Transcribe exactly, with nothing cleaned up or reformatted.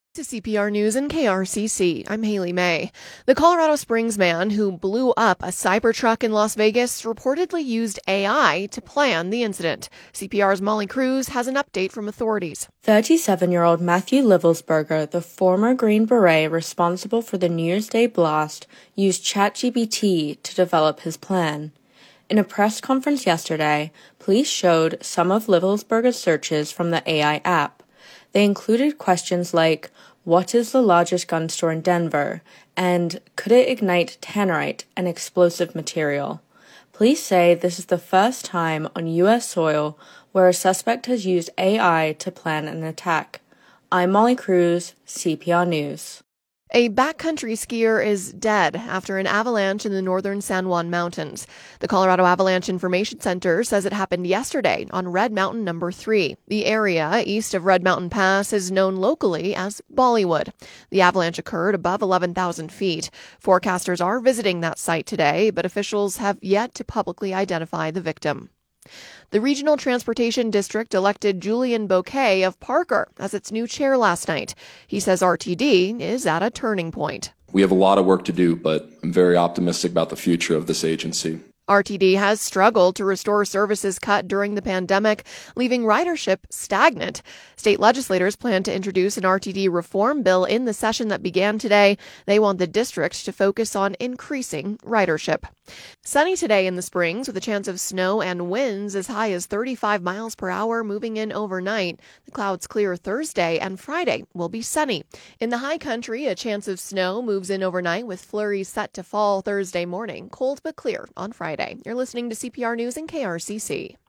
To C P R News and K R C C, I'm Haley May. The Colorado Springs man who blew up a Cybertruck in Las Vegas reportedly used A I to plan the incident. C P R's Molly Cruz has an update from authorities. thirty-seven-year-old Matthew Livelsberger, the former Green Beret responsible for the New Year's Day blast, used ChatGPT to develop his plan. In a press conference yesterday, police showed some of Livelsberger's searches from the A I app. They included questions like, what is the largest gun store in Denver? And could it ignite tannerite, an explosive material? Police say this is the first time on U S soil where a suspect has used A I to plan an attack. I'm Molly Cruz, C P R News. A backcountry skier is dead after an avalanche in the northern San Juan Mountains. The Colorado Avalanche Information Center says it happened yesterday on Red Mountain Number three. The area east of Red Mountain Pass is known locally as Bollywood. The avalanche occurred above eleven thousand feet. Forecasters are visiting that site today, but officials have yet to publicly identify the victim. The Regional Transportation District elected Julian Bouquet of Parker as its new chair last night. He says R T D is at a turning point. We have a lot of work to do, but I'm very optimistic about the future of this agency. R T D has struggled to restore services cut during the pandemic, leaving ridership stagnant. State legislators plan to introduce an R T D reform bill in the session that began today. They want the district to focus on increasing ridership. Sunny today in the Springs with a chance of snow and winds as high as thirty-five miles per hour moving in overnight. The clouds clear Thursday and Friday will be sunny. In the high country, a chance of snow moves in overnight with flurries set to fall Thursday morning. Cold but clear on Friday. You're listening to C P R News and K R C C.